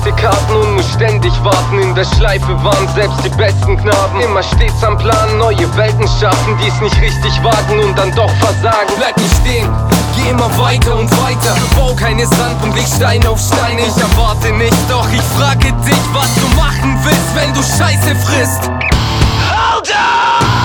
falsche Karten und muss ständig warten. In der Schleife waren selbst die besten Knaben. Immer stets am Plan, neue Welten schaffen, die es nicht richtig wagen und dann doch versagen. Bleib nicht stehen, geh immer weiter und weiter. Bau keine Sandburg, leg Stein auf Stein. Ich erwarte nicht, doch ich frage dich, was du machen willst, wenn du Scheiße frisst. Hold on!